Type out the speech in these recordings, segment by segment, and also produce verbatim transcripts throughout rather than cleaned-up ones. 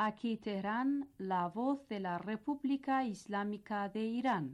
Aquí Teherán, la voz de la República Islámica de Irán.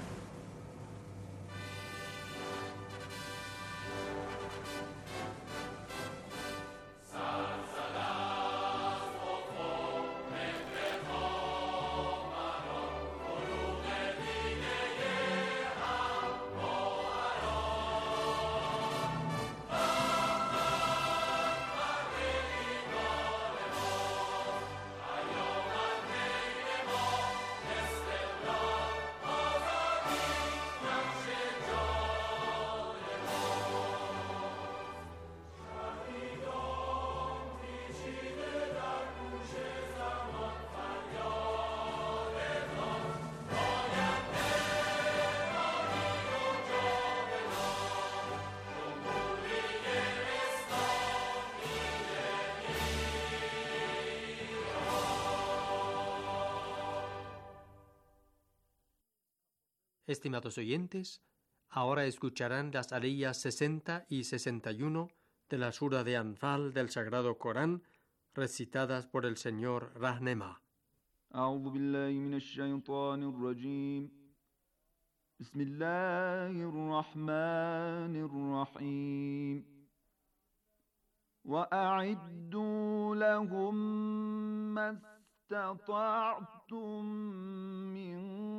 Estimados oyentes, ahora escucharán las aliyas sesenta y sesenta y uno de la sura de Anfal del Sagrado Corán, recitadas por el señor Rahnema. أعوذ بالله من الشيطان الرجيم بسم الله الرحمن الرحيم وأعدوا لهم ما استطعتم من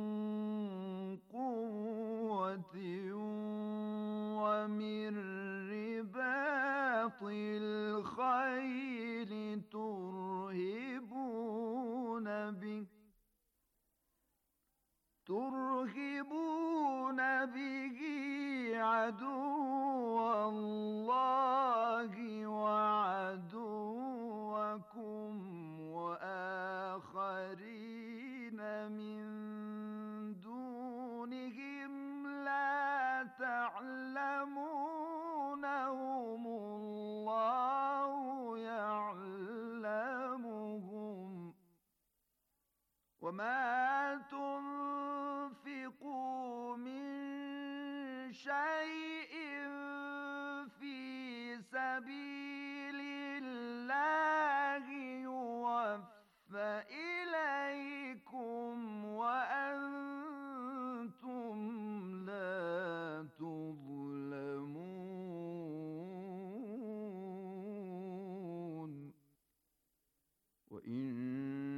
قوة ومن رباط الخيل ترهبون به ترهبون به عدو الله وعدوكم وآخرين من دونهم لا تعلمونهم الله يعلمهم وما تنفقوا من شيء في سبيل الله يوفى إليكم وأنتم لا تظلمون وإن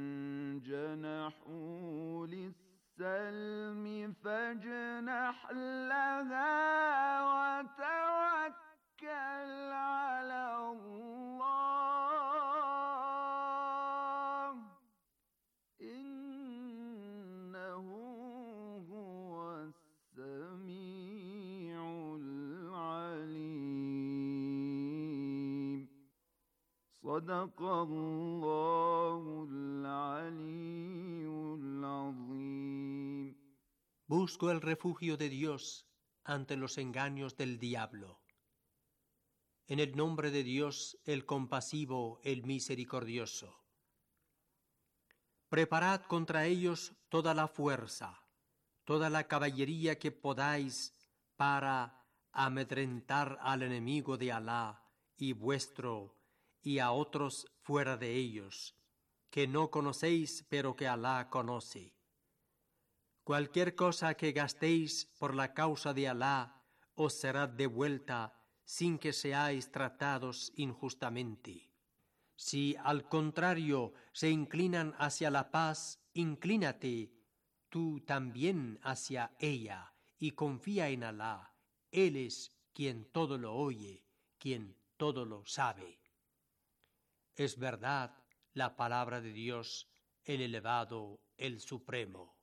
جنحوا للسلم فاجنح لها وتوكل على الله إنه هو السميع العليم صدق الله العلي العظيم. Busco el refugio de Dios ante los engaños del diablo. En el nombre de Dios, el compasivo, el misericordioso. Preparad contra ellos toda la fuerza, toda la caballería que podáis para amedrentar al enemigo de Alá y vuestro y a otros fuera de ellos, que no conocéis pero que Alá conoce. Cualquier cosa que gastéis por la causa de Alá os será devuelta sin que seáis tratados injustamente. Si al contrario se inclinan hacia la paz, inclínate tú también hacia ella y confía en Alá. Él es quien todo lo oye, quien todo lo sabe. Es verdad la palabra de Dios, el elevado, el supremo.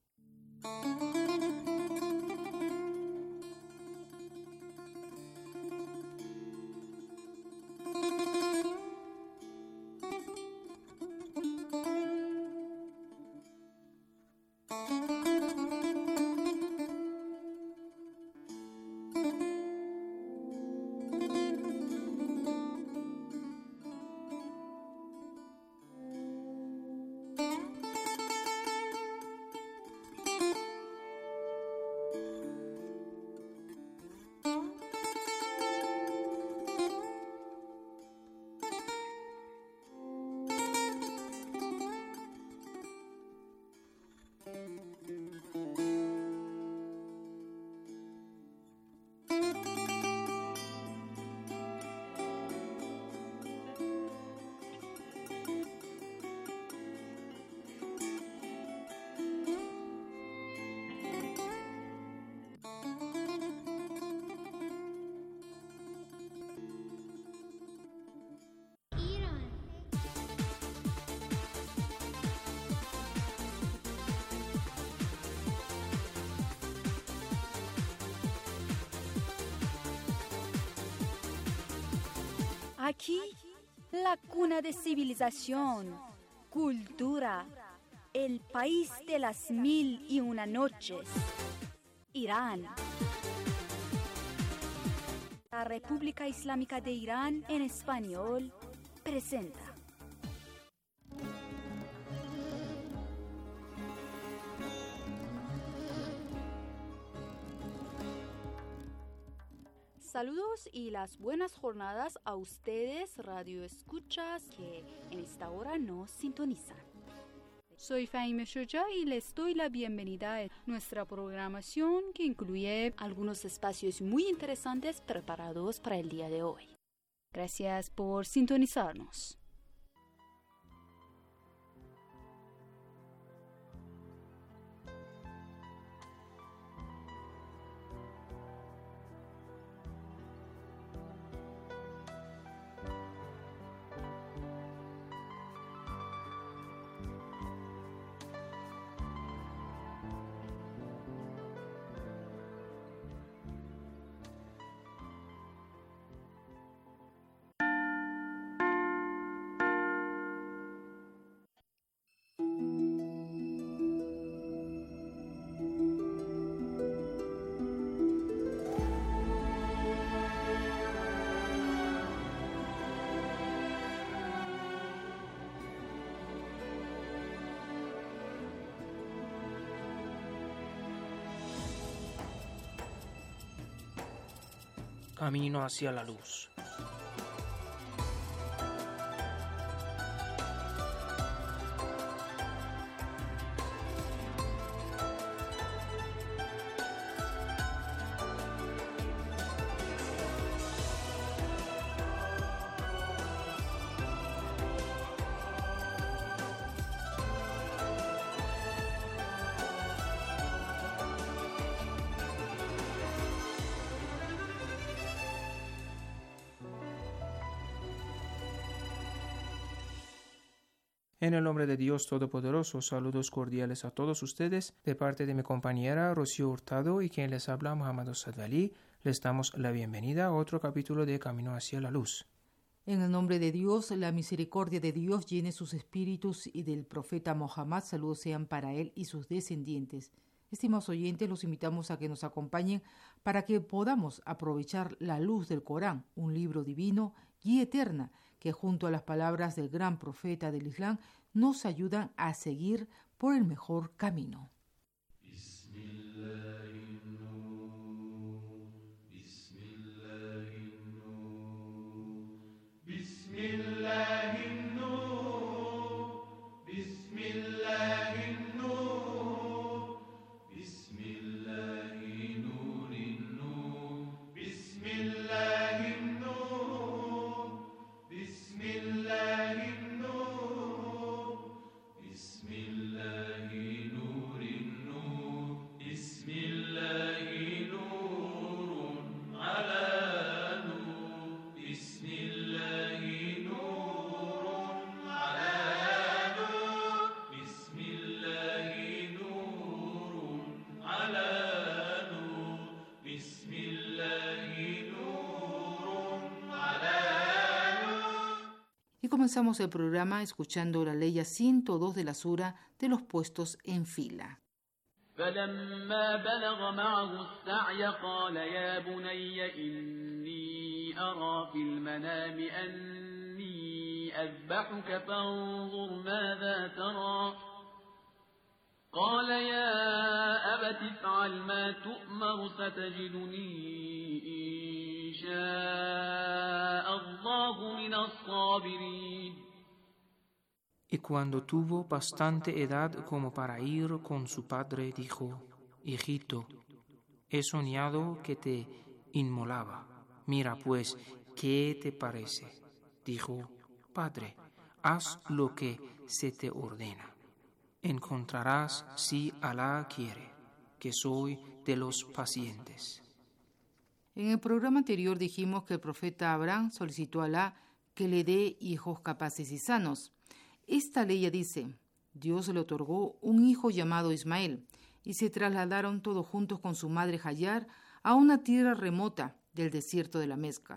Aquí, la cuna de civilización, cultura, el país de las mil y una noches, Irán. La República Islámica de Irán en español presenta. Saludos y las buenas jornadas a ustedes, radio escuchas, que en esta hora nos sintonizan. Soy Fahime Shoja y les doy la bienvenida a nuestra programación que incluye algunos espacios muy interesantes preparados para el día de hoy. Gracias por sintonizarnos. Camino hacia la luz. En el nombre de Dios Todopoderoso, saludos cordiales a todos ustedes, de parte de mi compañera Rocío Hurtado y quien les habla, Muhammad Sadali. Les damos la bienvenida a otro capítulo de Camino hacia la Luz. En el nombre de Dios, la misericordia de Dios llene sus espíritus y del profeta Mohammed, saludos sean para él y sus descendientes. Estimados oyentes, los invitamos a que nos acompañen para que podamos aprovechar la luz del Corán, un libro divino, guía eterna, que junto a las palabras del gran profeta del Islam nos ayudan a seguir por el mejor camino. Y comenzamos el programa escuchando la ley ciento dos de la sura de los puestos en fila. فلما بلغ معه السعي قال يا بني إني أرى في المنام أني أذبحك فانظر ماذا ترى قال يا أبت افعل ما تؤمر ستجدني إن شاء الله من الصابرين. Y cuando tuvo bastante edad como para ir con su padre, dijo: Hijito, he soñado que te inmolaba. Mira pues, ¿qué te parece? Dijo: Padre, haz lo que se te ordena. Encontrarás, si Alá quiere, que soy de los pacientes. En el programa anterior dijimos que el profeta Abraham solicitó a Alá que le dé hijos capaces y sanos. Esta ley dice: Dios le otorgó un hijo llamado Ismael, y se trasladaron todos juntos con su madre Hagar a una tierra remota del desierto de la Mezca.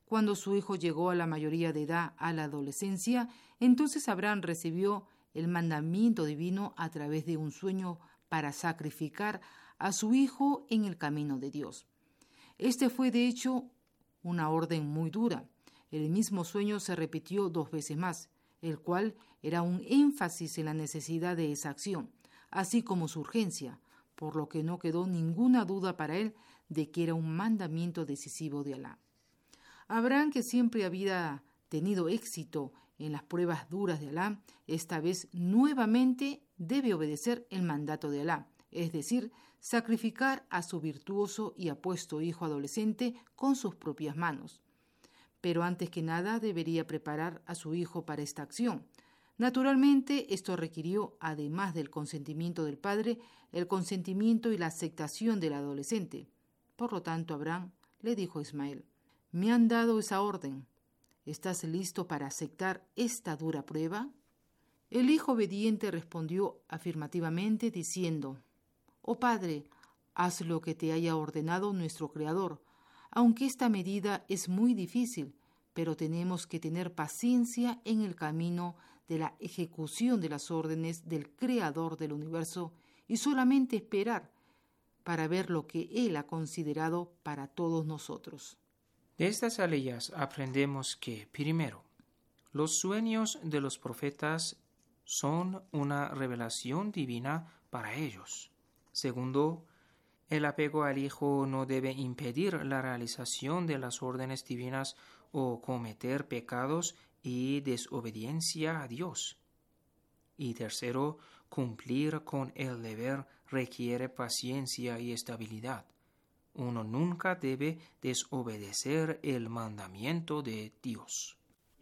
Cuando su hijo llegó a la mayoría de edad, a la adolescencia, entonces Abraham recibió el mandamiento divino a través de un sueño para sacrificar a su hijo en el camino de Dios. Este fue, de hecho, una orden muy dura. El mismo sueño se repitió dos veces más, el cual era un énfasis en la necesidad de esa acción, así como su urgencia, por lo que no quedó ninguna duda para él de que era un mandamiento decisivo de Alá. Abraham, que siempre había tenido éxito en las pruebas duras de Alá, esta vez nuevamente debe obedecer el mandato de Alá, es decir, sacrificar a su virtuoso y apuesto hijo adolescente con sus propias manos. Pero antes que nada debería preparar a su hijo para esta acción. Naturalmente, esto requirió, además del consentimiento del padre, el consentimiento y la aceptación del adolescente. Por lo tanto, Abraham le dijo a Ismael: «Me han dado esa orden. ¿Estás listo para aceptar esta dura prueba?» El hijo obediente respondió afirmativamente diciendo: «Oh padre, haz lo que te haya ordenado nuestro Creador, aunque esta medida es muy difícil, pero tenemos que tener paciencia en el camino de la ejecución de las órdenes del Creador del universo y solamente esperar para ver lo que Él ha considerado para todos nosotros». De estas aleyas aprendemos que, primero, los sueños de los profetas son una revelación divina para ellos. Segundo, el apego al Hijo no debe impedir la realización de las órdenes divinas o cometer pecados y desobediencia a Dios. Y tercero, cumplir con el deber requiere paciencia y estabilidad. Uno nunca debe desobedecer el mandamiento de Dios.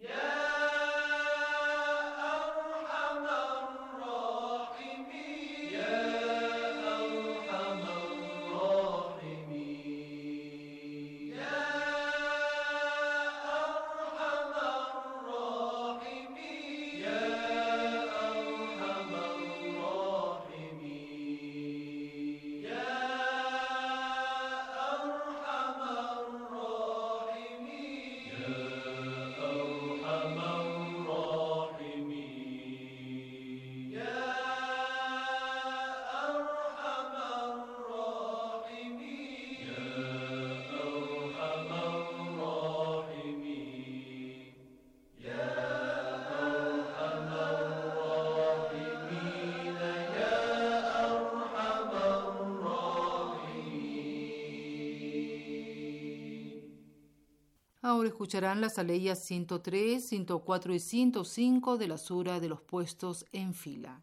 Ahora escucharán las aleyas ciento tres, ciento cuatro y ciento cinco de la sura de los puestos en fila.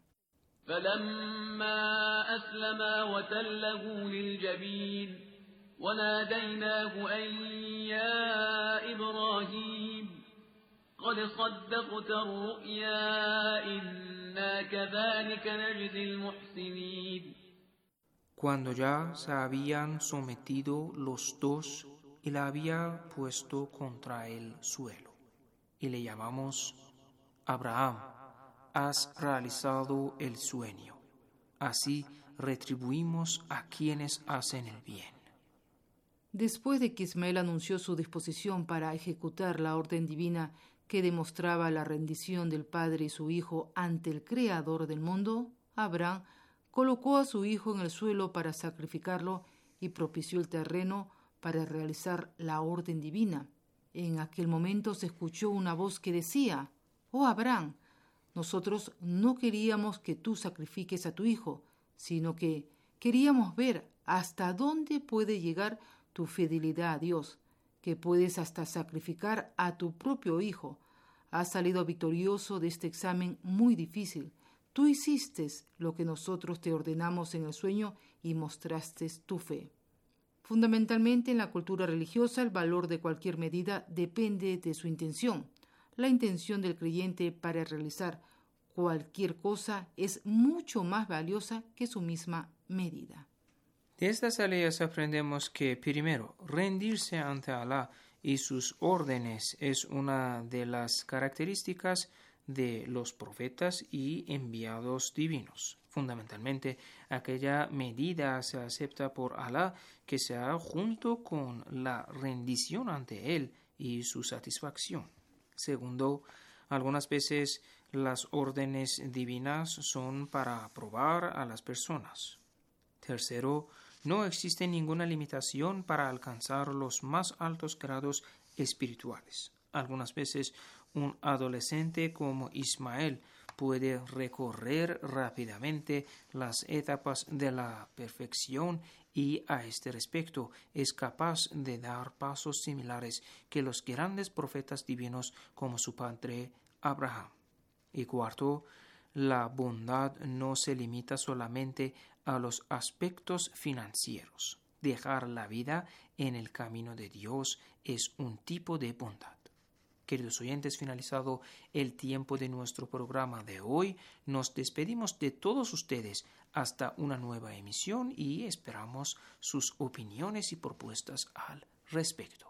فلما أسلما وتله للجبين وناديناه أن يا إبراهيم قد صدقت الرؤيا إنا كذلك نجزي المحسنين. Cuando ya se habían sometido los dos y la había puesto contra el suelo, y le llamamos: Abraham, has realizado el sueño. Así retribuimos a quienes hacen el bien. Después de que Ismael anunció su disposición para ejecutar la orden divina que demostraba la rendición del padre y su hijo ante el Creador del mundo, Abraham colocó a su hijo en el suelo para sacrificarlo y propició el terreno para realizar la orden divina. En aquel momento se escuchó una voz que decía: «Oh Abraham, nosotros no queríamos que tú sacrifiques a tu hijo, sino que queríamos ver hasta dónde puede llegar tu fidelidad a Dios, que puedes hasta sacrificar a tu propio hijo. Has salido victorioso de este examen muy difícil. Tú hiciste lo que nosotros te ordenamos en el sueño y mostraste tu fe». Fundamentalmente en la cultura religiosa, el valor de cualquier medida depende de su intención. La intención del creyente para realizar cualquier cosa es mucho más valiosa que su misma medida. De estas aleyas aprendemos que, primero, rendirse ante Alá y sus órdenes es una de las características de los profetas y enviados divinos. Fundamentalmente, aquella medida se acepta por Alá que se hará junto con la rendición ante Él y su satisfacción. Segundo, algunas veces las órdenes divinas son para probar a las personas. Tercero, no existe ninguna limitación para alcanzar los más altos grados espirituales. Algunas veces un adolescente como Ismael puede recorrer rápidamente las etapas de la perfección y a este respecto es capaz de dar pasos similares que los grandes profetas divinos como su padre Abraham. Y cuarto, la bondad no se limita solamente a los aspectos financieros. Dejar la vida en el camino de Dios es un tipo de bondad. Queridos oyentes, finalizado el tiempo de nuestro programa de hoy, nos despedimos de todos ustedes hasta una nueva emisión y esperamos sus opiniones y propuestas al respecto.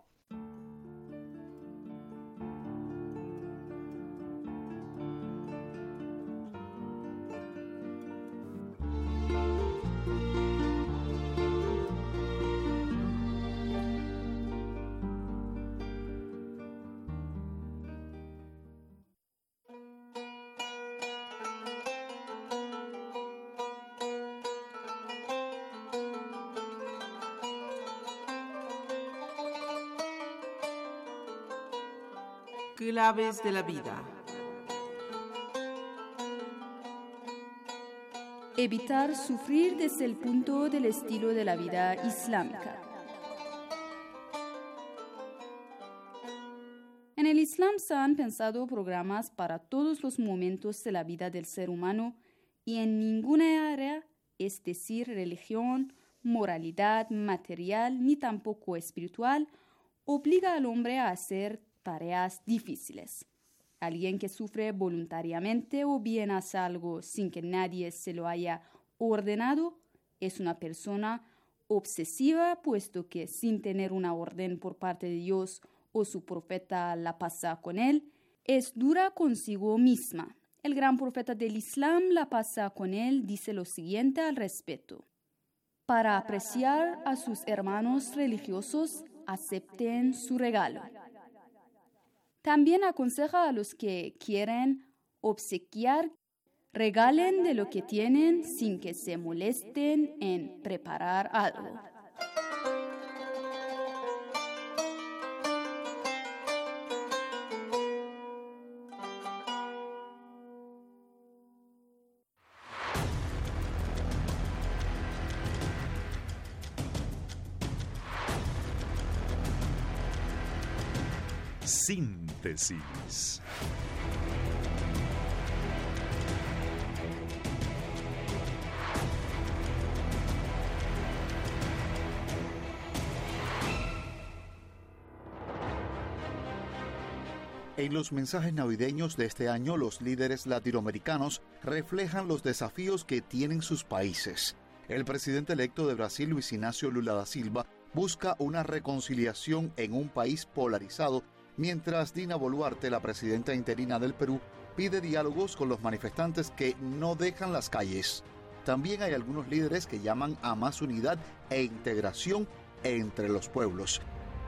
Claves de la vida. Evitar sufrir desde el punto del estilo de la vida islámica. En el Islam se han pensado programas para todos los momentos de la vida del ser humano y en ninguna área, es decir, religión, moralidad, material ni tampoco espiritual, obliga al hombre a hacer tareas difíciles. Alguien que sufre voluntariamente o bien hace algo sin que nadie se lo haya ordenado es una persona obsesiva, puesto que sin tener una orden por parte de Dios o su profeta la pasa con él, es dura consigo misma. El gran profeta del Islam la pasa con él dice lo siguiente al respecto: para apreciar a sus hermanos religiosos, acepten su regalo. También aconseja a los que quieren obsequiar, regalen de lo que tienen sin que se molesten en preparar algo. Síntesis. En los mensajes navideños de este año, los líderes latinoamericanos reflejan los desafíos que tienen sus países. El presidente electo de Brasil, Luis Inácio Lula da Silva, busca una reconciliación en un país polarizado, mientras Dina Boluarte, la presidenta interina del Perú, pide diálogos con los manifestantes que no dejan las calles. También hay algunos líderes que llaman a más unidad e integración entre los pueblos.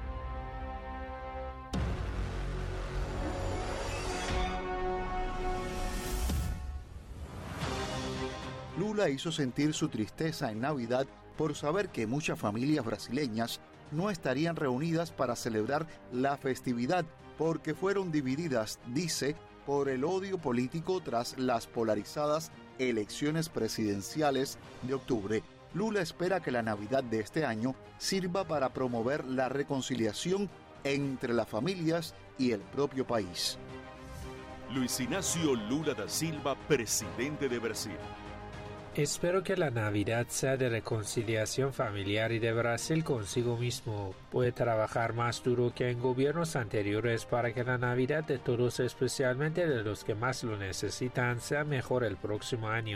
Lula hizo sentir su tristeza en Navidad por saber que muchas familias brasileñas no estarían reunidas para celebrar la festividad porque fueron divididas, dice, por el odio político tras las polarizadas elecciones presidenciales de octubre. Lula espera que la Navidad de este año sirva para promover la reconciliación entre las familias y el propio país. Luis Inácio Lula da Silva, presidente de Brasil. Espero que la Navidad sea de reconciliación familiar y de Brasil consigo mismo. Puede trabajar más duro que en gobiernos anteriores para que la Navidad de todos, especialmente de los que más lo necesitan, sea mejor el próximo año.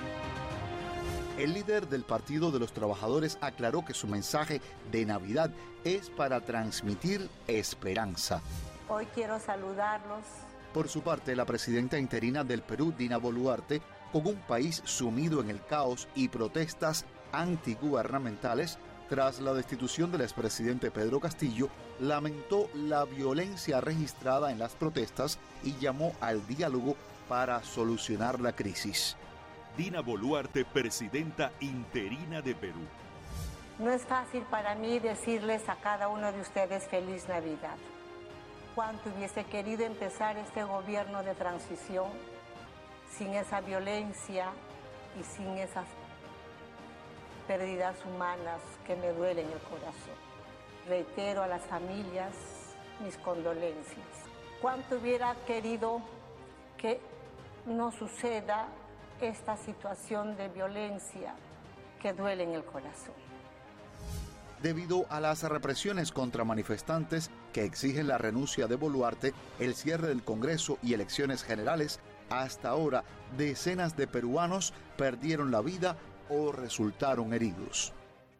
El líder del Partido de los Trabajadores aclaró que su mensaje de Navidad es para transmitir esperanza. Hoy quiero saludarlos. Por su parte, la presidenta interina del Perú, Dina Boluarte, con un país sumido en el caos y protestas antigubernamentales, tras la destitución del expresidente Pedro Castillo, lamentó la violencia registrada en las protestas y llamó al diálogo para solucionar la crisis. Dina Boluarte, presidenta interina de Perú. No es fácil para mí decirles a cada uno de ustedes feliz Navidad. Cuánto hubiese querido empezar este gobierno de transición sin esa violencia y sin esas pérdidas humanas que me duelen el corazón. Reitero a las familias mis condolencias. Cuánto hubiera querido que no suceda esta situación de violencia que duele en el corazón. Debido a las represiones contra manifestantes que exigen la renuncia de Boluarte, el cierre del Congreso y elecciones generales, hasta ahora decenas de peruanos perdieron la vida o resultaron heridos.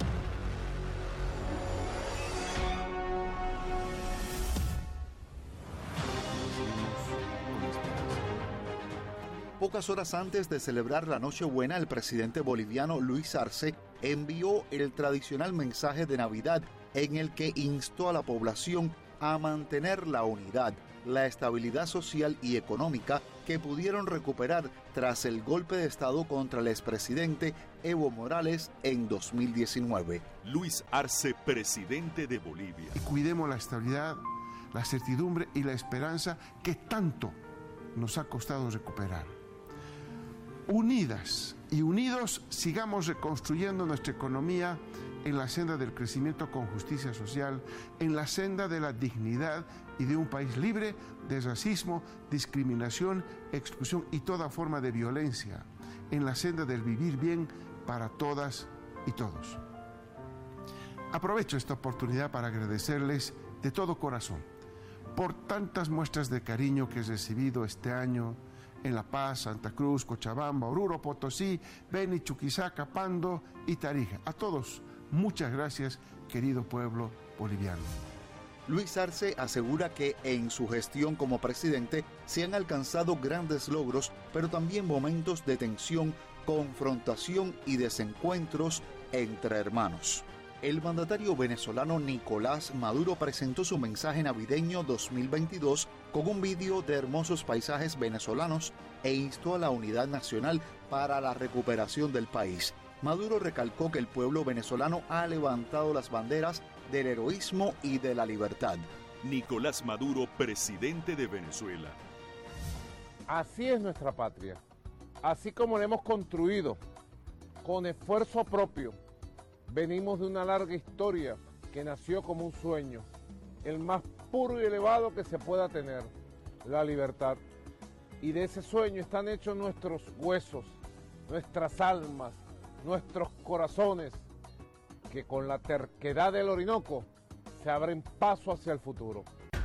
Pocas horas antes de celebrar la Nochebuena, el presidente boliviano Luis Arce envió el tradicional mensaje de Navidad en el que instó a la población a mantener la unidad, la estabilidad social y económica que pudieron recuperar tras el golpe de Estado contra el expresidente Evo Morales en dos mil diecinueve. Luis Arce, presidente de Bolivia. Y cuidemos la estabilidad, la certidumbre y la esperanza que tanto nos ha costado recuperar. Unidas y unidos sigamos reconstruyendo nuestra economía en la senda del crecimiento con justicia social, en la senda de la dignidad y de un país libre de racismo, discriminación, exclusión y toda forma de violencia, en la senda del vivir bien para todas y todos. Aprovecho esta oportunidad para agradecerles de todo corazón por tantas muestras de cariño que he recibido este año en La Paz, Santa Cruz, Cochabamba, Oruro, Potosí, Beni, Chuquisaca, Pando y Tarija. A todos, muchas gracias, querido pueblo boliviano. Luis Arce asegura que en su gestión como presidente se han alcanzado grandes logros, pero también momentos de tensión, confrontación y desencuentros entre hermanos. El mandatario venezolano Nicolás Maduro presentó su mensaje navideño dos mil veintidós con un vídeo de hermosos paisajes venezolanos e instó a la unidad nacional para la recuperación del país. Maduro recalcó que el pueblo venezolano ha levantado las banderas del heroísmo y de la libertad. Nicolás Maduro, presidente de Venezuela. Así es nuestra patria, así como la hemos construido, con esfuerzo propio. Venimos de una larga historia que nació como un sueño, el más puro y elevado que se pueda tener, la libertad. Y de ese sueño están hechos nuestros huesos, nuestras almas, nuestros corazones, que con la terquedad del Orinoco se abren paso hacia el futuro.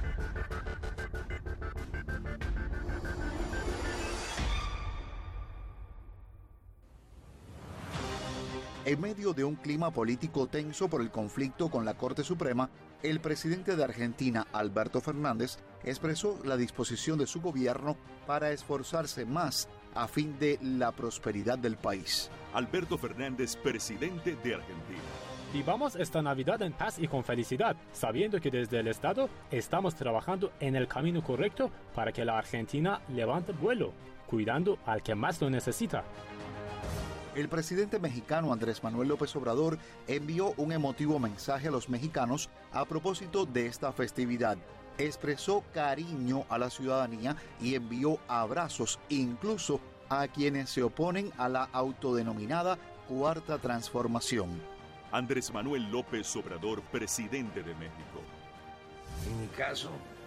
En medio de un clima político tenso por el conflicto con la Corte Suprema, el presidente de Argentina, Alberto Fernández, expresó la disposición de su gobierno para esforzarse más a fin de la prosperidad del país. Alberto Fernández, presidente de Argentina. Vivamos esta Navidad en paz y con felicidad, sabiendo que desde el Estado estamos trabajando en el camino correcto para que la Argentina levante vuelo, cuidando al que más lo necesita. El presidente mexicano Andrés Manuel López Obrador envió un emotivo mensaje a los mexicanos a propósito de esta festividad. Expresó cariño a la ciudadanía y envió abrazos incluso a quienes se oponen a la autodenominada Cuarta Transformación. Andrés Manuel López Obrador, presidente de México. En mi caso,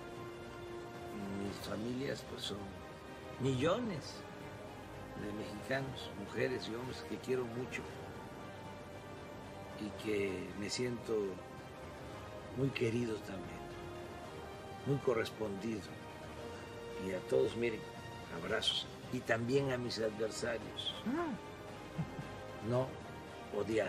mis familias pues son millones de mexicanos, mujeres y hombres que quiero mucho y que me siento muy querido también, muy correspondido. Y a todos, miren, abrazos. Y también a mis adversarios. No odiar,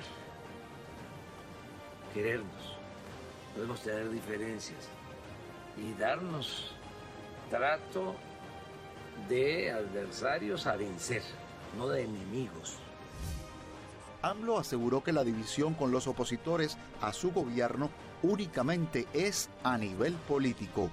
querernos. Podemos tener diferencias y darnos trato de adversarios a vencer, no de enemigos. AMLO aseguró que la división con los opositores a su gobierno únicamente es a nivel político.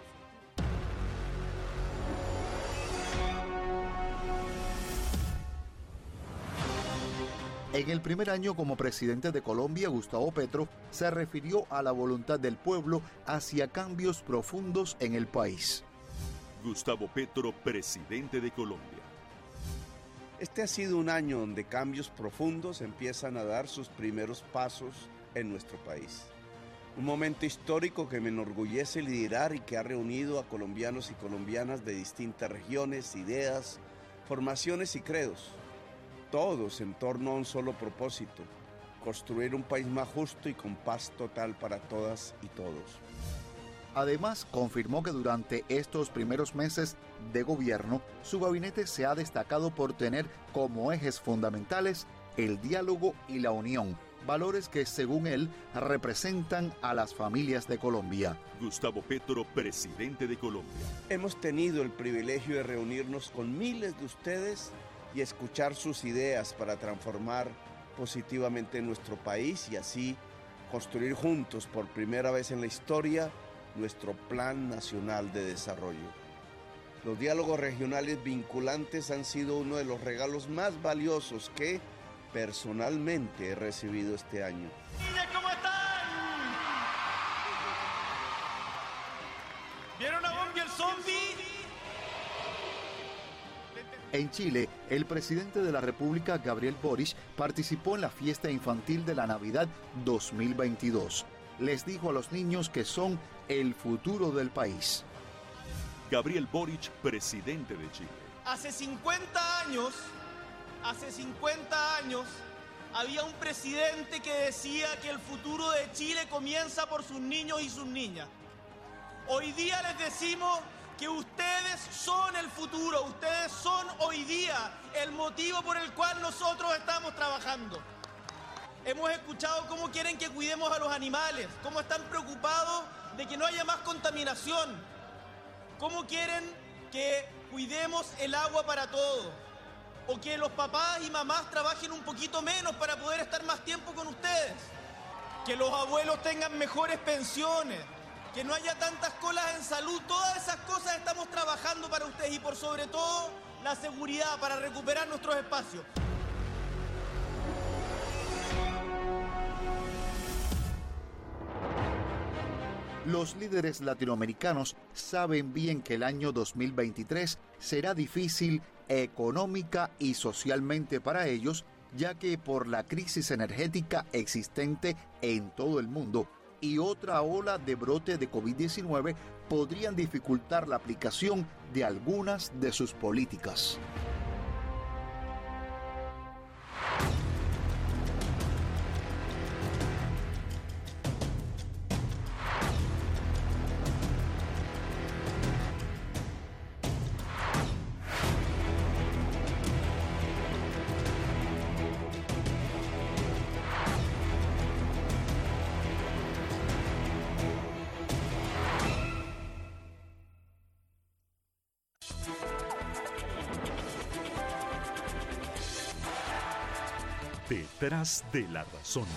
En el primer año como presidente de Colombia, Gustavo Petro se refirió a la voluntad del pueblo hacia cambios profundos en el país. Gustavo Petro, presidente de Colombia. Este ha sido un año donde cambios profundos empiezan a dar sus primeros pasos en nuestro país. Un momento histórico que me enorgullece liderar y que ha reunido a colombianos y colombianas de distintas regiones, ideas, formaciones y credos. Todos en torno a un solo propósito, construir un país más justo y con paz total para todas y todos. Además, confirmó que durante estos primeros meses de gobierno, su gabinete se ha destacado por tener como ejes fundamentales el diálogo y la unión, valores que, según él, representan a las familias de Colombia. Gustavo Petro, presidente de Colombia. Hemos tenido el privilegio de reunirnos con miles de ustedes y escuchar sus ideas para transformar positivamente nuestro país y así construir juntos por primera vez en la historia nuestro Plan Nacional de Desarrollo. Los diálogos regionales vinculantes han sido uno de los regalos más valiosos que personalmente he recibido este año. ¿Cómo están? ¿Vieron a Bombi el zombie? En Chile, el presidente de la República, Gabriel Boric, participó en la fiesta infantil de la Navidad dos mil veintidós. Les dijo a los niños que son el futuro del país. Gabriel Boric, presidente de Chile. Hace cincuenta años, hace cincuenta años, había un presidente que decía que el futuro de Chile comienza por sus niños y sus niñas. Hoy día les decimos que ustedes son el futuro, ustedes son hoy día el motivo por el cual nosotros estamos trabajando. Hemos escuchado cómo quieren que cuidemos a los animales, cómo están preocupados de que no haya más contaminación, cómo quieren que cuidemos el agua para todos, o que los papás y mamás trabajen un poquito menos para poder estar más tiempo con ustedes, que los abuelos tengan mejores pensiones, que no haya tantas colas en salud. Todas esas cosas estamos trabajando para ustedes y por sobre todo la seguridad para recuperar nuestros espacios. Los líderes latinoamericanos saben bien que el año dos mil veintitrés será difícil económica y socialmente para ellos, ya que por la crisis energética existente en todo el mundo y otra ola de brote de COVID diecinueve podrían dificultar la aplicación de algunas de sus políticas. Detrás de la razón.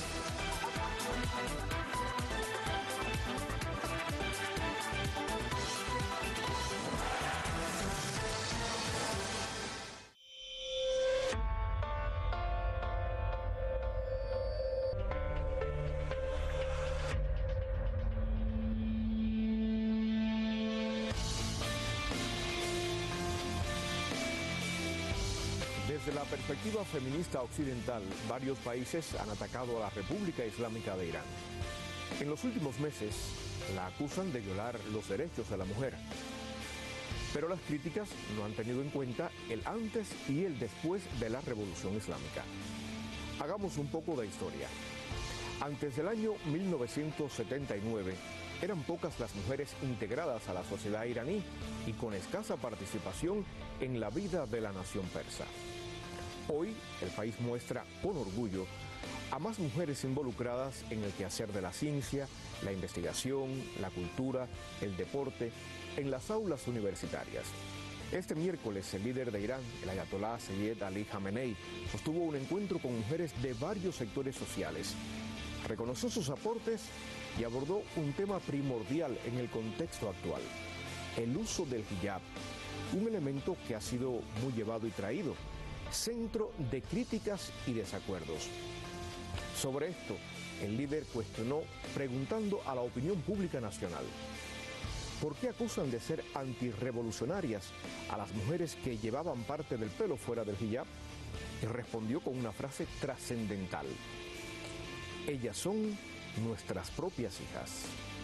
Desde la perspectiva feminista occidental, varios países han atacado a la República Islámica de Irán. En los últimos meses, la acusan de violar los derechos de la mujer. Pero las críticas no han tenido en cuenta el antes y el después de la Revolución Islámica. Hagamos un poco de historia. Antes del año mil novecientos setenta y nueve, eran pocas las mujeres integradas a la sociedad iraní y con escasa participación en la vida de la nación persa. Hoy, el país muestra con orgullo a más mujeres involucradas en el quehacer de la ciencia, la investigación, la cultura, el deporte, en las aulas universitarias. Este miércoles, el líder de Irán, el ayatolá Sayyed Ali Khamenei, sostuvo un encuentro con mujeres de varios sectores sociales. Reconoció sus aportes y abordó un tema primordial en el contexto actual: el uso del hijab, un elemento que ha sido muy llevado y traído, centro de críticas y desacuerdos. Sobre esto, el líder cuestionó preguntando a la opinión pública nacional: ¿por qué acusan de ser antirrevolucionarias a las mujeres que llevaban parte del pelo fuera del hijab? Y respondió con una frase trascendental: ellas son nuestras propias hijas.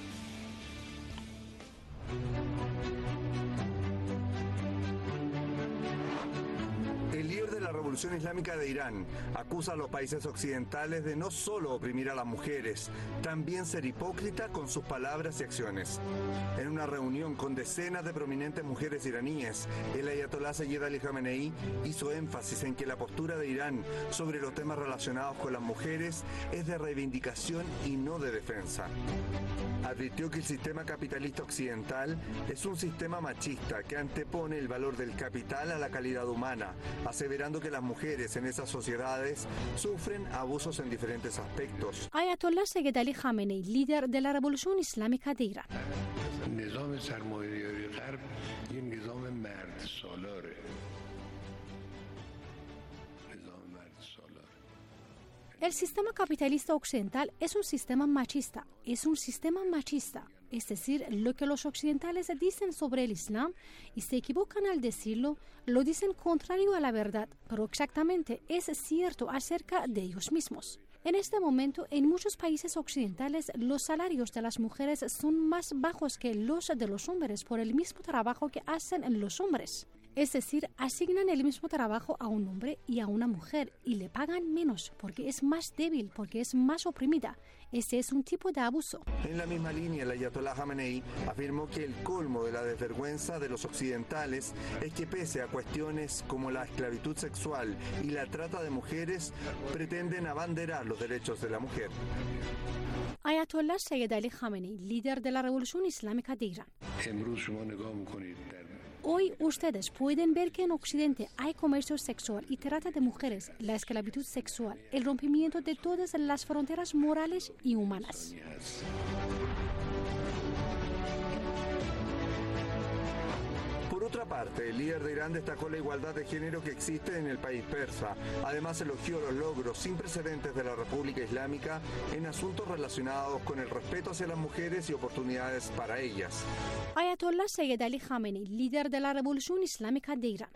El líder de la Revolución Islámica de Irán acusa a los países occidentales de no solo oprimir a las mujeres, también ser hipócrita con sus palabras y acciones. En una reunión con decenas de prominentes mujeres iraníes, el ayatolá Sayyed Ali Khamenei hizo énfasis en que la postura de Irán sobre los temas relacionados con las mujeres es de reivindicación y no de defensa. Advirtió que el sistema capitalista occidental es un sistema machista que antepone el valor del capital a la calidad humana, aseverando que las mujeres en esas sociedades sufren abusos en diferentes aspectos. Ayatollah Sayyed Ali Khamenei, líder de la Revolución Islámica de Irán. El sistema capitalista occidental es un sistema machista, es un sistema machista, es decir, lo que los occidentales dicen sobre el Islam, y se equivocan al decirlo, lo dicen contrario a la verdad, pero exactamente es cierto acerca de ellos mismos. En este momento, en muchos países occidentales, los salarios de las mujeres son más bajos que los de los hombres por el mismo trabajo que hacen los hombres. Es decir, asignan el mismo trabajo a un hombre y a una mujer y le pagan menos porque es más débil, porque es más oprimida. Ese es un tipo de abuso. En la misma línea, el ayatolá Khamenei afirmó que el colmo de la desvergüenza de los occidentales es que, pese a cuestiones como la esclavitud sexual y la trata de mujeres, pretenden abanderar los derechos de la mujer. Ayatollah Sayyed Ali Khamenei, líder de la Revolución Islámica de Irán. Hoy ustedes pueden ver que en Occidente hay comercio sexual y trata de mujeres, la esclavitud sexual, el rompimiento de todas las fronteras morales y humanas. Por otra parte, el líder de Irán destacó la igualdad de género que existe en el país persa. Además, elogió los logros sin precedentes de la República Islámica en asuntos relacionados con el respeto hacia las mujeres y oportunidades para ellas. Ayatollah Sayyed Ali Khamenei, líder de la Revolución Islámica de Irán.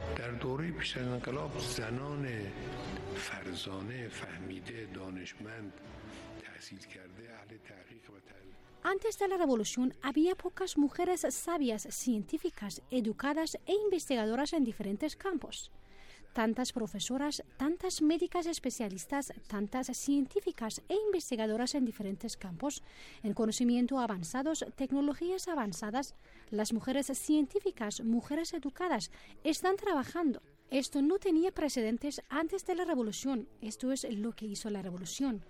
Antes de la revolución había pocas mujeres sabias, científicas, educadas e investigadoras en diferentes campos. Tantas profesoras, tantas médicas especialistas, tantas científicas e investigadoras en diferentes campos, en conocimiento avanzados, tecnologías avanzadas. Las mujeres científicas, mujeres educadas, están trabajando. Esto no tenía precedentes antes de la revolución. Esto es lo que hizo la revolución.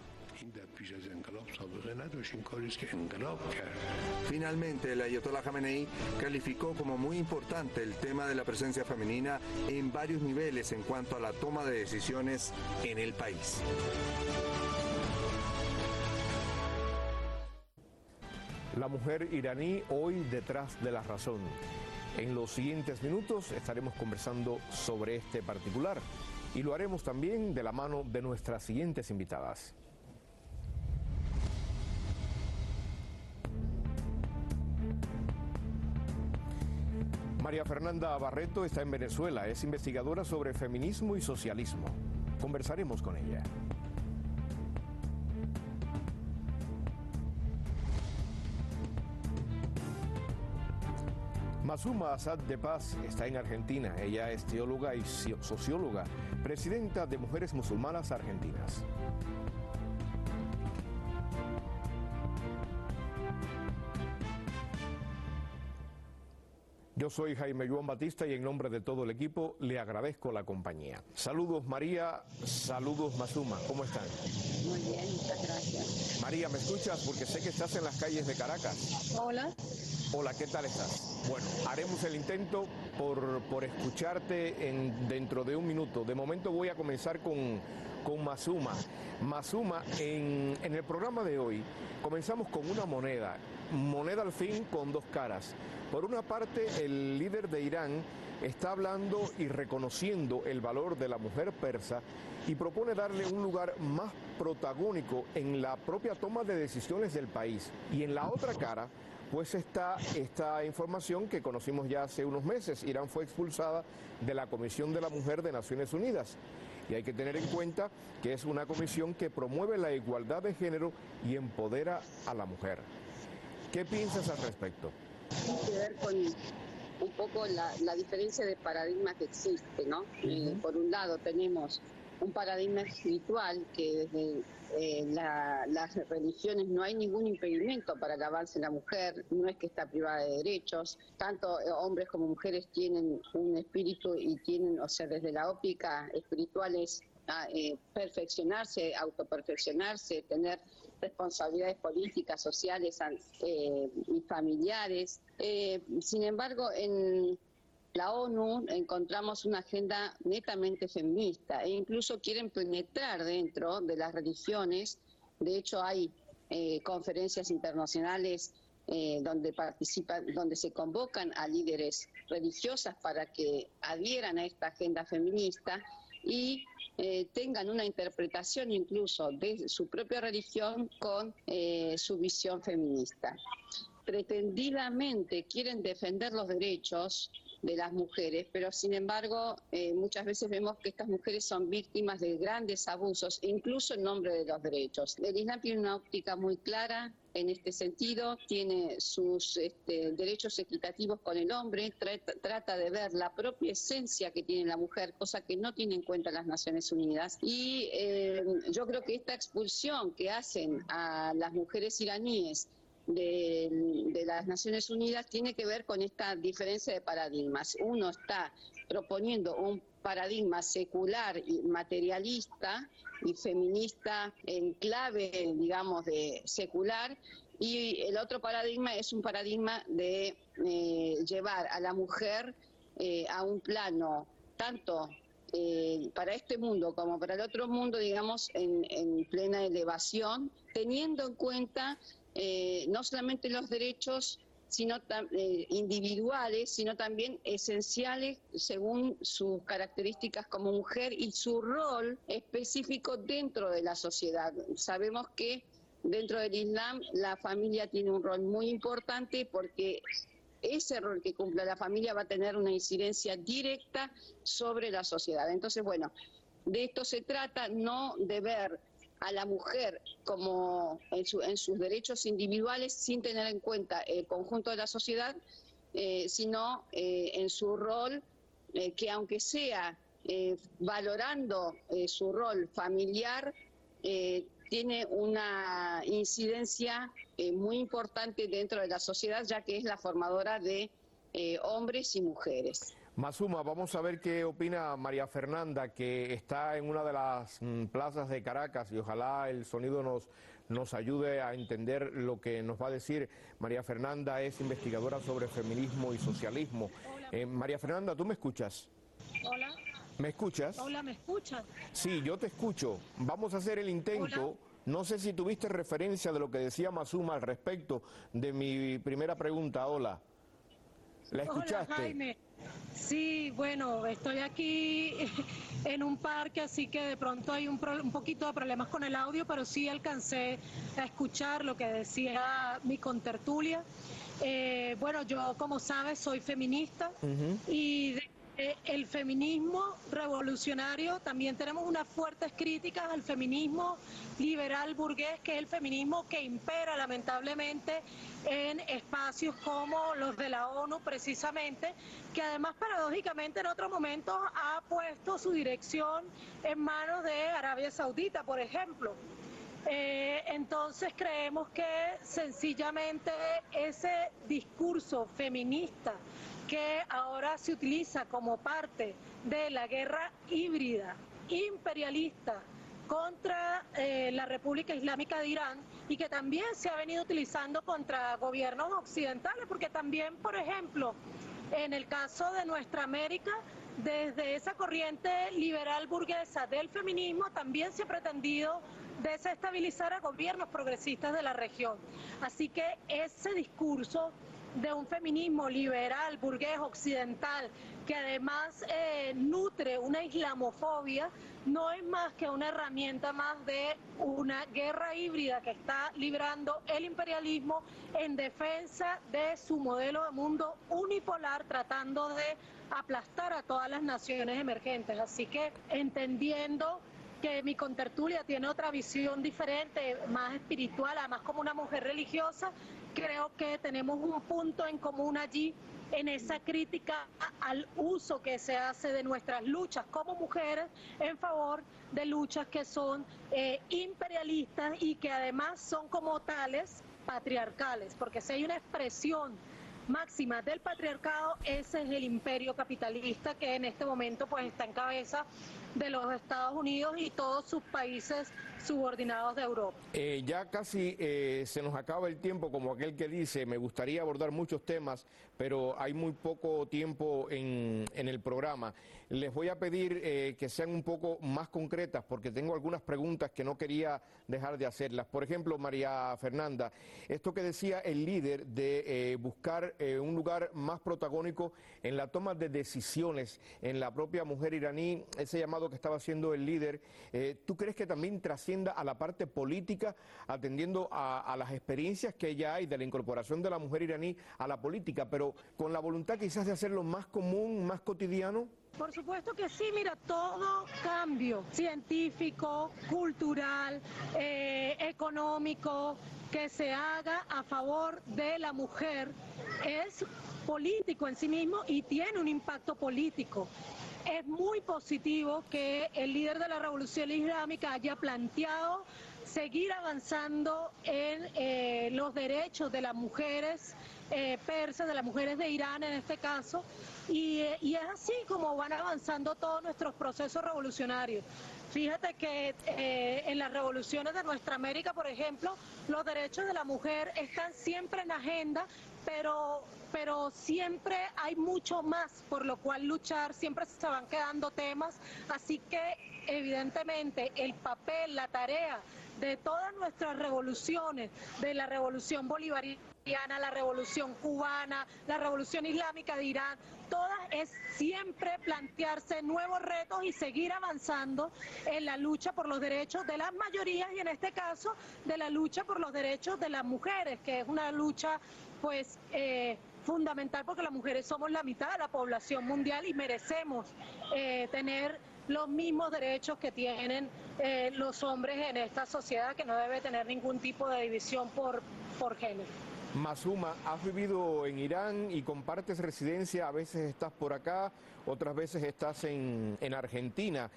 Finalmente, el ayatolá Khamenei calificó como muy importante el tema de la presencia femenina en varios niveles en cuanto a la toma de decisiones en el país. La mujer iraní hoy detrás de la razón. En los siguientes minutos estaremos conversando sobre este particular y lo haremos también de la mano de nuestras siguientes invitadas. María Fernanda Barreto está en Venezuela, es investigadora sobre feminismo y socialismo. Conversaremos con ella. Masuma Asad de Paz está en Argentina. Ella es teóloga y socióloga, presidenta de Mujeres Musulmanas Argentinas. Yo soy Jaime Joan Batista y en nombre de todo el equipo le agradezco la compañía. Saludos María, saludos Masuma, ¿cómo están? Muy bien, muchas gracias. María, ¿me escuchas? Porque sé que estás en las calles de Caracas. Hola, Hola, ¿qué tal estás? Bueno, haremos el intento por, por escucharte en, dentro de un minuto. De momento voy a comenzar con, con Masuma. Masuma, en, en el programa de hoy comenzamos con una moneda, moneda al fin con dos caras. Por una parte, el líder de Irán está hablando y reconociendo el valor de la mujer persa y propone darle un lugar más protagónico en la propia toma de decisiones del país. Y en la otra cara, pues está esta información que conocimos ya hace unos meses. Irán fue expulsada de la Comisión de la Mujer de Naciones Unidas. Y hay que tener en cuenta que es una comisión que promueve la igualdad de género y empodera a la mujer. ¿Qué piensas al respecto? Tiene que ver con un poco la, la diferencia de paradigma que existe, ¿no? Uh-huh. Eh, por un lado tenemos un paradigma espiritual que desde eh, la, las religiones no hay ningún impedimento para el avance de la mujer, no es que está privada de derechos, tanto eh, hombres como mujeres tienen un espíritu y tienen, o sea, desde la óptica espiritual es a, eh, perfeccionarse, autoperfeccionarse, tener responsabilidades políticas, sociales eh, y familiares. Eh, sin embargo, en la ONU encontramos una agenda netamente feminista e incluso quieren penetrar dentro de las religiones. De hecho, hay eh, conferencias internacionales eh, donde participan, donde se convocan a líderes religiosas para que adhieran a esta agenda feminista y eh, tengan una interpretación incluso de su propia religión con eh, su visión feminista. Pretendidamente quieren defender los derechos de las mujeres, pero sin embargo eh, muchas veces vemos que estas mujeres son víctimas de grandes abusos, incluso en nombre de los derechos. El Islam tiene una óptica muy clara en este sentido, tiene sus este, derechos equitativos con el hombre, trata, trata de ver la propia esencia que tiene la mujer, cosa que no tiene en cuenta las Naciones Unidas. Y eh, yo creo que esta expulsión que hacen a las mujeres iraníes De, de las Naciones Unidas tiene que ver con esta diferencia de paradigmas. Uno está proponiendo un paradigma secular y materialista y feminista en clave, digamos, de secular, y el otro paradigma es un paradigma de eh, llevar a la mujer eh, a un plano tanto eh, para este mundo como para el otro mundo, digamos, en, en plena elevación, teniendo en cuenta Eh, no solamente los derechos sino eh, individuales, sino también esenciales según sus características como mujer y su rol específico dentro de la sociedad. Sabemos que dentro del Islam la familia tiene un rol muy importante porque ese rol que cumple la familia va a tener una incidencia directa sobre la sociedad. Entonces, bueno, de esto se trata, no de ver a la mujer como en, su, en sus derechos individuales sin tener en cuenta el conjunto de la sociedad, eh, sino eh, en su rol eh, que aunque sea eh, valorando eh, su rol familiar, eh, tiene una incidencia eh, muy importante dentro de la sociedad, ya que es la formadora de eh, hombres y mujeres. Masuma, vamos a ver qué opina María Fernanda, que está en una de las mm, plazas de Caracas, y ojalá el sonido nos, nos ayude a entender lo que nos va a decir. María Fernanda es investigadora sobre feminismo y socialismo. Eh, María Fernanda, ¿tú me escuchas? Hola. ¿Me escuchas? Hola, ¿me escuchas? Sí, yo te escucho. Vamos a hacer el intento. Hola. No sé si tuviste referencia de lo que decía Masuma al respecto de mi primera pregunta. Hola. ¿La escuchaste? Hola, Jaime. Sí, bueno, estoy aquí en un parque, así que de pronto hay un, pro, un poquito de problemas con el audio, pero sí alcancé a escuchar lo que decía mi contertulia. Eh, bueno, yo, como sabes, soy feminista uh-huh. y de, eh, el feminismo revolucionario, también tenemos unas fuertes críticas al feminismo liberal burgués, que es el feminismo que impera lamentablemente en espacios como los de la ONU precisamente, que además paradójicamente en otros momentos ha puesto su dirección en manos de Arabia Saudita, por ejemplo. Eh, entonces creemos que sencillamente ese discurso feminista que ahora se utiliza como parte de la guerra híbrida, imperialista, contra eh, la República Islámica de Irán y que también se ha venido utilizando contra gobiernos occidentales, porque también, por ejemplo, en el caso de nuestra América, desde esa corriente liberal burguesa del feminismo también se ha pretendido desestabilizar a gobiernos progresistas de la región. Así que ese discurso de un feminismo liberal, burgués, occidental, que además eh, nutre una islamofobia, no es más que una herramienta más de una guerra híbrida que está librando el imperialismo en defensa de su modelo de mundo unipolar, tratando de aplastar a todas las naciones emergentes. Así que entendiendo que mi contertulia tiene otra visión diferente, más espiritual, además como una mujer religiosa, creo que tenemos un punto en común allí en esa crítica al uso que se hace de nuestras luchas como mujeres en favor de luchas que son eh, imperialistas y que además son como tales patriarcales, porque si hay una expresión máxima del patriarcado, ese es el imperio capitalista que en este momento pues está en cabeza de los Estados Unidos y todos sus países subordinados de Europa. Eh, ya casi eh, se nos acaba el tiempo, como aquel que dice, me gustaría abordar muchos temas, pero hay muy poco tiempo en, en el programa. Les voy a pedir eh, que sean un poco más concretas, porque tengo algunas preguntas que no quería dejar de hacerlas. Por ejemplo, María Fernanda, esto que decía el líder de eh, buscar eh, un lugar más protagónico en la toma de decisiones en la propia mujer iraní, ese llamado que estaba haciendo el líder, eh, ¿tú crees que también trascienda a la parte política, atendiendo a, a las experiencias que ya hay de la incorporación de la mujer iraní a la política, pero con la voluntad quizás de hacerlo más común, más cotidiano? Por supuesto que sí, mira, todo cambio científico, cultural, eh, económico, que se haga a favor de la mujer es político en sí mismo y tiene un impacto político. Es muy positivo que el líder de la Revolución Islámica haya planteado seguir avanzando en eh, los derechos de las mujeres eh, persas, de las mujeres de Irán en este caso, y, eh, y es así como van avanzando todos nuestros procesos revolucionarios. Fíjate que eh, en las revoluciones de nuestra América, por ejemplo, los derechos de la mujer están siempre en agenda, pero, pero siempre hay mucho más por lo cual luchar, siempre se van quedando temas, así que evidentemente el papel, la tarea de todas nuestras revoluciones, de la revolución bolivariana, la revolución cubana, la revolución islámica de Irán, todas es siempre plantearse nuevos retos y seguir avanzando en la lucha por los derechos de las mayorías y en este caso de la lucha por los derechos de las mujeres, que es una lucha pues eh, fundamental porque las mujeres somos la mitad de la población mundial y merecemos eh, tener los mismos derechos que tienen eh, los hombres en esta sociedad, que no debe tener ningún tipo de división por, por género. Masuma, has vivido en Irán y compartes residencia, a veces estás por acá, otras veces estás en, en Argentina.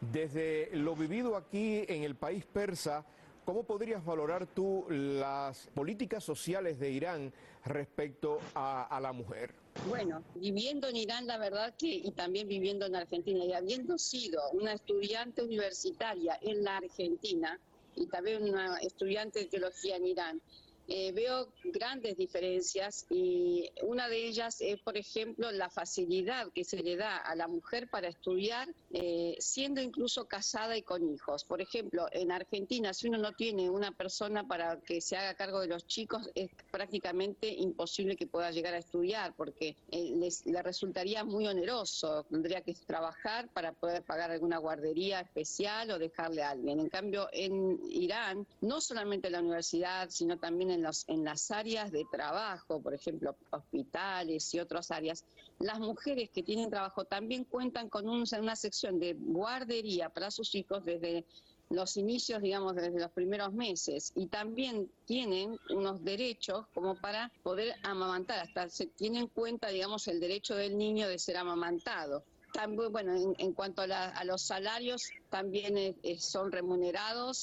Desde lo vivido aquí en el país persa, ¿cómo podrías valorar tú las políticas sociales de Irán respecto a, a la mujer? Bueno, viviendo en Irán, la verdad que, y también viviendo en Argentina, y habiendo sido una estudiante universitaria en la Argentina, y también una estudiante de teología en Irán, Eh, veo grandes diferencias y una de ellas es, por ejemplo, la facilidad que se le da a la mujer para estudiar eh, siendo incluso casada y con hijos. Por ejemplo, en Argentina, si uno no tiene una persona para que se haga cargo de los chicos, es prácticamente imposible que pueda llegar a estudiar porque eh, les, le resultaría muy oneroso. Tendría que trabajar para poder pagar alguna guardería especial o dejarle a alguien. En cambio, en Irán, no solamente en la universidad, sino también en En, los, en las áreas de trabajo, por ejemplo, hospitales y otras áreas, las mujeres que tienen trabajo también cuentan con un, una sección de guardería para sus hijos desde los inicios, digamos, desde los primeros meses, y también tienen unos derechos como para poder amamantar, hasta se tiene en cuenta, digamos, el derecho del niño de ser amamantado. También, bueno, en, en cuanto a, la, a los salarios, también eh, son remunerados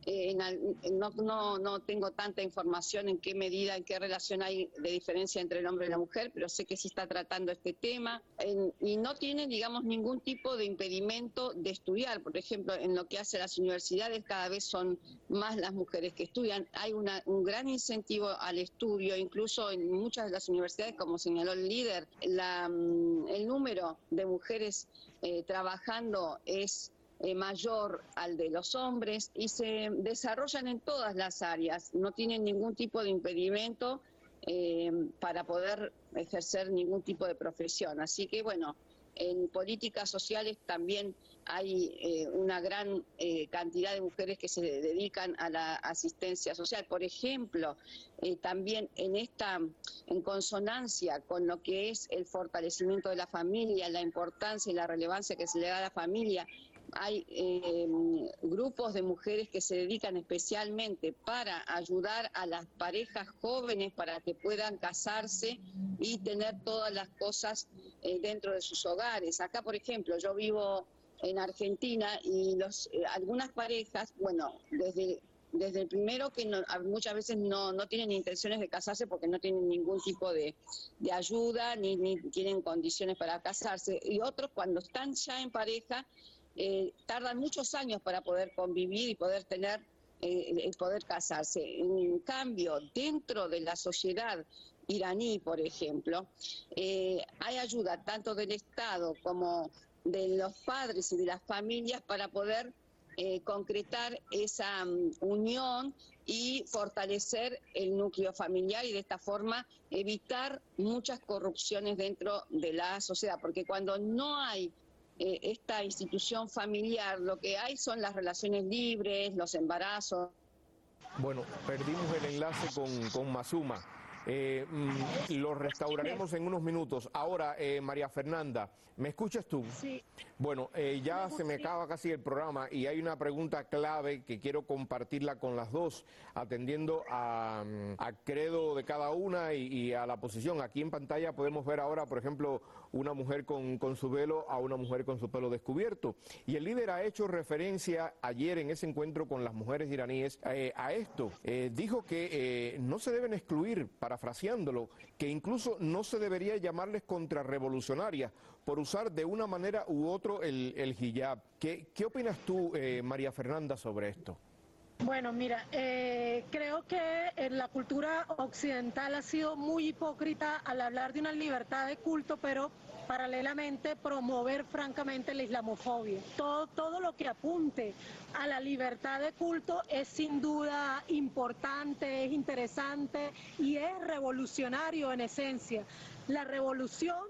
Eh, en, no, no, no tengo tanta información en qué medida, en qué relación hay de diferencia entre el hombre y la mujer, pero sé que se está tratando este tema en, y no tienen, digamos, ningún tipo de impedimento de estudiar. Por ejemplo, en lo que hace las universidades, cada vez son más las mujeres que estudian. Hay una, un gran incentivo al estudio, incluso en muchas de las universidades, como señaló el líder, la, el número de mujeres eh, trabajando es Eh, mayor al de los hombres y se desarrollan en todas las áreas, no tienen ningún tipo de impedimento eh, para poder ejercer ningún tipo de profesión. Así que bueno, en políticas sociales también hay eh, una gran eh, cantidad de mujeres que se dedican a la asistencia social. Por ejemplo, eh, también en esta, en consonancia con lo que es el fortalecimiento de la familia, la importancia y la relevancia que se le da a la familia, hay eh, grupos de mujeres que se dedican especialmente para ayudar a las parejas jóvenes para que puedan casarse y tener todas las cosas eh, dentro de sus hogares. Acá, por ejemplo, yo vivo en Argentina y los, eh, algunas parejas, bueno, desde, desde el primero que no, muchas veces no, no tienen intenciones de casarse porque no tienen ningún tipo de, de ayuda ni, ni tienen condiciones para casarse, y otros cuando están ya en pareja, Eh, tardan muchos años para poder convivir y poder tener, eh, poder casarse. En cambio, dentro de la sociedad iraní, por ejemplo, eh, hay ayuda tanto del Estado como de los padres y de las familias para poder eh, concretar esa um, unión y fortalecer el núcleo familiar y de esta forma evitar muchas corrupciones dentro de la sociedad, porque cuando no hay Eh, esta institución familiar, lo que hay son las relaciones libres, los embarazos. Bueno, perdimos el enlace con, con Mazuma. Eh, mm, lo restauraremos en unos minutos. Ahora, eh, María Fernanda, ¿me escuchas tú? Sí. Bueno, eh, ya se me acaba casi el programa y hay una pregunta clave que quiero compartirla con las dos, atendiendo a, a credo de cada una y, y a la posición. Aquí en pantalla podemos ver ahora, por ejemplo, una mujer con, con su velo a una mujer con su pelo descubierto. Y el líder ha hecho referencia ayer en ese encuentro con las mujeres iraníes eh, a esto. Eh, dijo que eh, no se deben excluir, parafraseándolo, que incluso no se debería llamarles contrarrevolucionarias por usar de una manera u otro el, el hijab. ¿Qué, qué opinas tú, eh, María Fernanda, sobre esto? Bueno, mira, eh, creo que en la cultura occidental ha sido muy hipócrita al hablar de una libertad de culto, pero paralelamente promover francamente la islamofobia. Todo, todo lo que apunte a la libertad de culto es sin duda importante, es interesante y es revolucionario en esencia. La revolución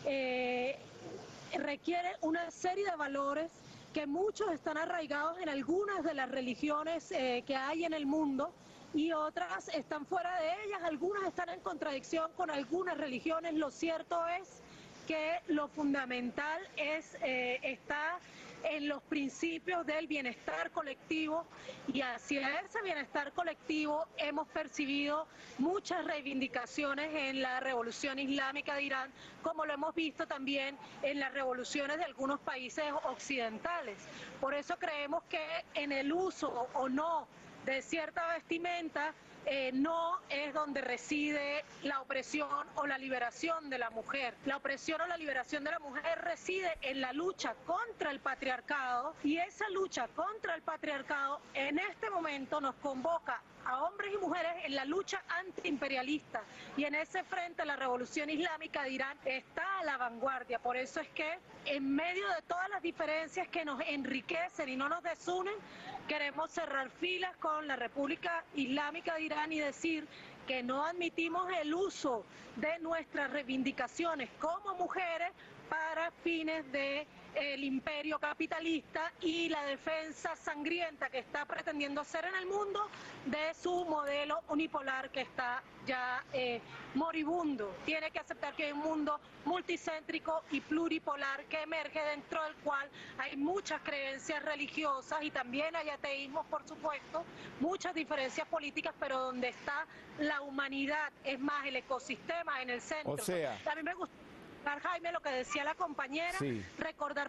eh, requiere una serie de valores que muchos están arraigados en algunas de las religiones eh, que hay en el mundo y otras están fuera de ellas, algunas están en contradicción con algunas religiones. Lo cierto es que lo fundamental es eh, está en los principios del bienestar colectivo, y hacia ese bienestar colectivo hemos percibido muchas reivindicaciones en la revolución islámica de Irán, como lo hemos visto también en las revoluciones de algunos países occidentales. Por eso creemos que en el uso o no de cierta vestimenta Eh, no es donde reside la opresión o la liberación de la mujer. La opresión o la liberación de la mujer reside en la lucha contra el patriarcado, y esa lucha contra el patriarcado en este momento nos convoca a hombres y mujeres en la lucha antiimperialista, y en ese frente la revolución islámica de Irán está a la vanguardia. Por eso es que en medio de todas las diferencias que nos enriquecen y no nos desunen, queremos cerrar filas con la República Islámica de Irán y decir que no admitimos el uso de nuestras reivindicaciones como mujeres para fines de el imperio capitalista y la defensa sangrienta que está pretendiendo hacer en el mundo de su modelo unipolar que está ya eh, moribundo. Tiene que aceptar que hay un mundo multicéntrico y pluripolar que emerge, dentro del cual hay muchas creencias religiosas y también hay ateísmo, por supuesto, muchas diferencias políticas, pero donde está la humanidad, es más, el ecosistema en el centro. O sea, a mí me gusta, Jaime, lo que decía la compañera, sí. recordar por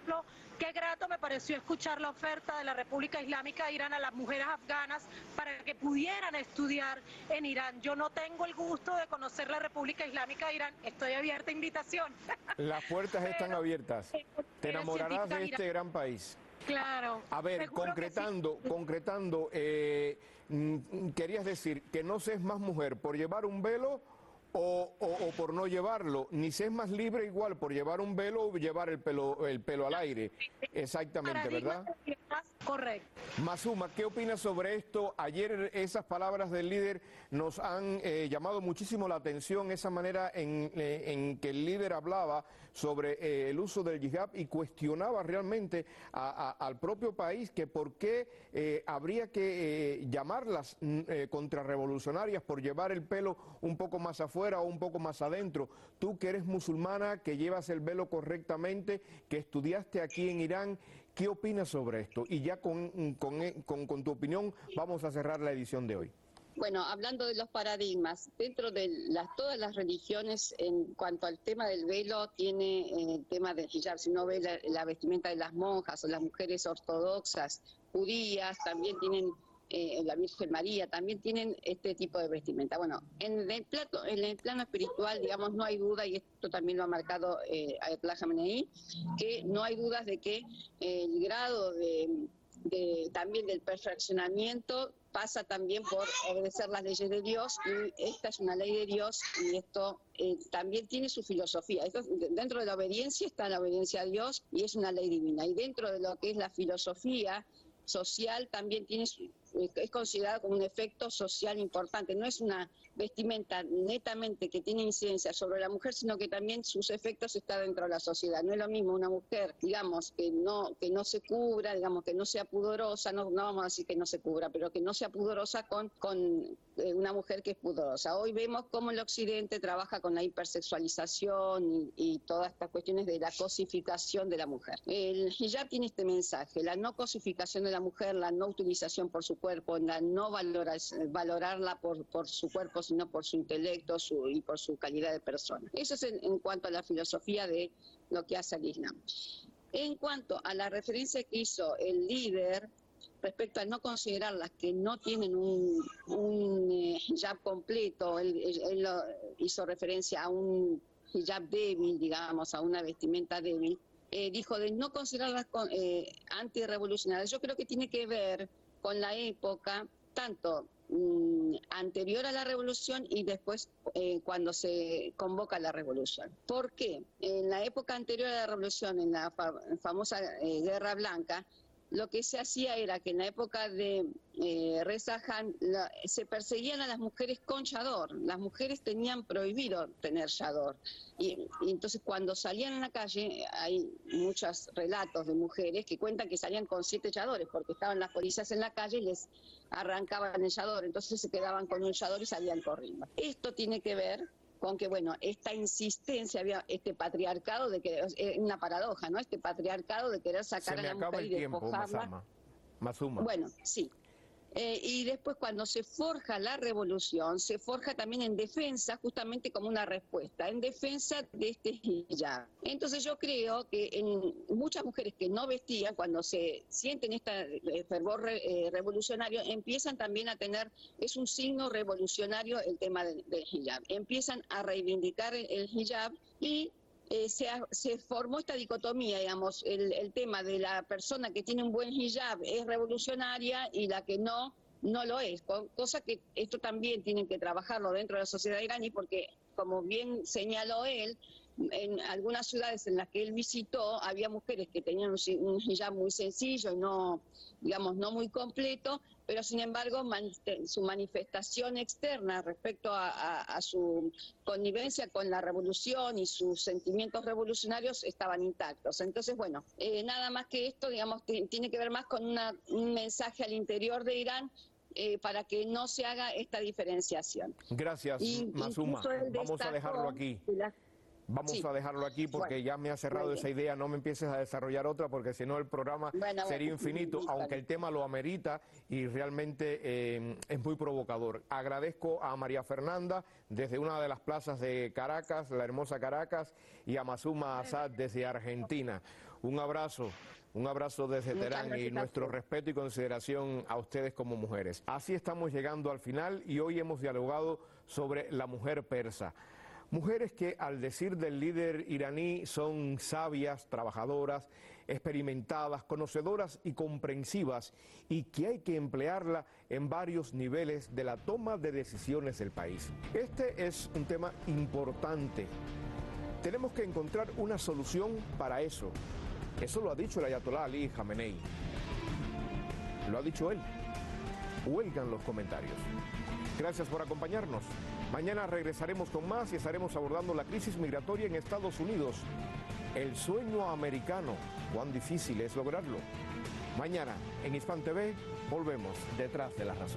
ejemplo, qué grato me pareció escuchar la oferta de la República Islámica de Irán a las mujeres afganas para que pudieran estudiar en Irán. Yo no tengo el gusto de conocer la República Islámica de Irán, estoy abierta a invitación. Las puertas Pero, están abiertas. Te enamorarás de este gran país. Claro. A ver, concretando, sí. concretando, eh, querías decir que no seas más mujer por llevar un velo o, o, o por no llevarlo, ni seas más libre igual por llevar un velo o llevar el pelo, el pelo al aire. Exactamente, ¿verdad? Correcto. Masuma, ¿qué opinas sobre esto? Ayer esas palabras del líder nos han eh, llamado muchísimo la atención, esa manera en, eh, en que el líder hablaba sobre eh, el uso del hijab y cuestionaba realmente a, a, al propio país que por qué eh, habría que eh, llamarlas eh, contrarrevolucionarias por llevar el pelo un poco más afuera o un poco más adentro. Tú que eres musulmana, que llevas el velo correctamente, que estudiaste aquí en Irán, ¿qué opinas sobre esto? Y ya con, con, con, con tu opinión vamos a cerrar la edición de hoy. Bueno, hablando de los paradigmas, dentro de las, todas las religiones, en cuanto al tema del velo, tiene eh, el tema del hijab. Si uno ve la, la vestimenta de las monjas o las mujeres ortodoxas, judías, también tienen, eh, la Virgen María, también tienen este tipo de vestimenta. Bueno, en el, plato, en el plano espiritual, digamos, no hay duda, y esto también lo ha marcado eh, Ayatollah Khamenei, que no hay dudas de que eh, el grado de, de también del perfeccionamiento pasa también por obedecer las leyes de Dios, y esta es una ley de Dios, y esto eh, también tiene su filosofía. Esto, dentro de la obediencia está la obediencia a Dios, y es una ley divina. Y dentro de lo que es la filosofía social también tiene su, es considerado como un efecto social importante. No es una vestimenta netamente que tiene incidencia sobre la mujer, sino que también sus efectos están dentro de la sociedad. No es lo mismo una mujer, digamos, que no que no se cubra, digamos, que no sea pudorosa, no, no vamos a decir que no se cubra, pero que no sea pudorosa con, con eh, una mujer que es pudorosa. Hoy vemos cómo el Occidente trabaja con la hipersexualización y, y todas estas cuestiones de la cosificación de la mujer. El hijab tiene este mensaje: la no cosificación de la mujer, la no utilización por su cuerpo, la no valorar, valorarla por, por su cuerpo, sino por su intelecto su, y por su calidad de persona. Eso es en, en cuanto a la filosofía de lo que hace el Islam. En cuanto a la referencia que hizo el líder respecto a no considerar las que no tienen un, un eh, hijab completo, él, él, él lo hizo referencia a un hijab débil, digamos, a una vestimenta débil, eh, dijo de no considerarlas eh, antirrevolucionarias. Yo creo que tiene que ver con la época, tanto mmm, anterior a la revolución y después eh, cuando se convoca la revolución. ¿Por qué? En la época anterior a la revolución, en la fa famosa eh, Guerra Blanca, lo que se hacía era que en la época de eh, Reza Khan la, se perseguían a las mujeres con chador. Las mujeres tenían prohibido tener chador. Y, y entonces cuando salían a la calle, hay muchos relatos de mujeres que cuentan que salían con siete chadores, porque estaban las policías en la calle y les arrancaban el chador. Entonces se quedaban con un chador y salían corriendo. Esto tiene que ver con que, bueno, esta insistencia, había este patriarcado de que es una paradoja, ¿no? Este patriarcado de querer sacar a la mujer y despojarla. Masuma. Bueno, sí. Eh, y después cuando se forja la revolución, se forja también en defensa, justamente como una respuesta, en defensa de este hijab. Entonces yo creo que en muchas mujeres que no vestían, cuando se sienten este fervor re, eh, revolucionario, empiezan también a tener, es un signo revolucionario el tema del, del hijab. Empiezan a reivindicar el, el hijab y Eh, se, se formó esta dicotomía, digamos, el, el tema de la persona que tiene un buen hijab es revolucionaria y la que no, no lo es, cosa que esto también tienen que trabajarlo dentro de la sociedad iraní, porque como bien señaló él, en algunas ciudades en las que él visitó había mujeres que tenían un, un hijab muy sencillo y no, digamos, no muy completo, pero sin embargo man, su manifestación externa respecto a, a, a su connivencia con la revolución y sus sentimientos revolucionarios estaban intactos. Entonces, bueno, eh, nada más que esto, digamos, tiene que ver más con una, un mensaje al interior de Irán, Eh, para que no se haga esta diferenciación. Gracias, y, Masuma. Vamos a dejarlo aquí. Vamos sí. a dejarlo aquí porque bueno, ya me ha cerrado esa idea, no me empieces a desarrollar otra porque si no el programa bueno, sería bueno, infinito, sí, aunque el tema lo amerita y realmente eh, es muy provocador. Agradezco a María Fernanda desde una de las plazas de Caracas, la hermosa Caracas, y a Masuma Asad desde Argentina. Un abrazo. Un abrazo desde Muchas Teherán y gracias. nuestro respeto y consideración a ustedes como mujeres. Así estamos llegando al final y hoy hemos dialogado sobre la mujer persa. Mujeres que, al decir del líder iraní, son sabias, trabajadoras, experimentadas, conocedoras y comprensivas, y que hay que emplearla en varios niveles de la toma de decisiones del país. Este es un tema importante. Tenemos que encontrar una solución para eso. Eso lo ha dicho el Ayatollah Ali Khamenei. Lo ha dicho él. Huelgan los comentarios. Gracias por acompañarnos. Mañana regresaremos con más y estaremos abordando la crisis migratoria en Estados Unidos. El sueño americano. Cuán difícil es lograrlo. Mañana en Hispan T V volvemos detrás de la razón.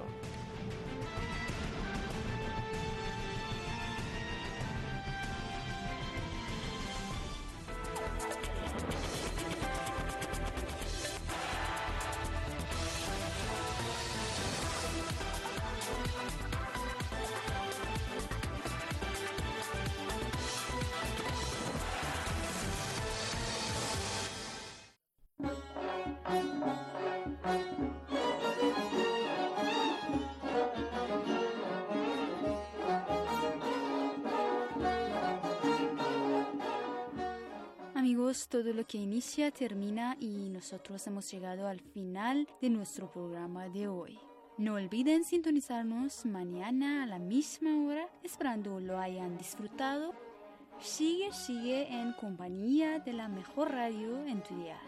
Amigos, todo lo que inicia termina y nosotros hemos llegado al final de nuestro programa de hoy. No olviden sintonizarnos mañana a la misma hora, esperando lo hayan disfrutado. Sigue, sigue en compañía de la mejor radio en tu dial.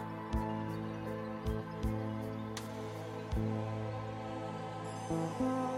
Thank you.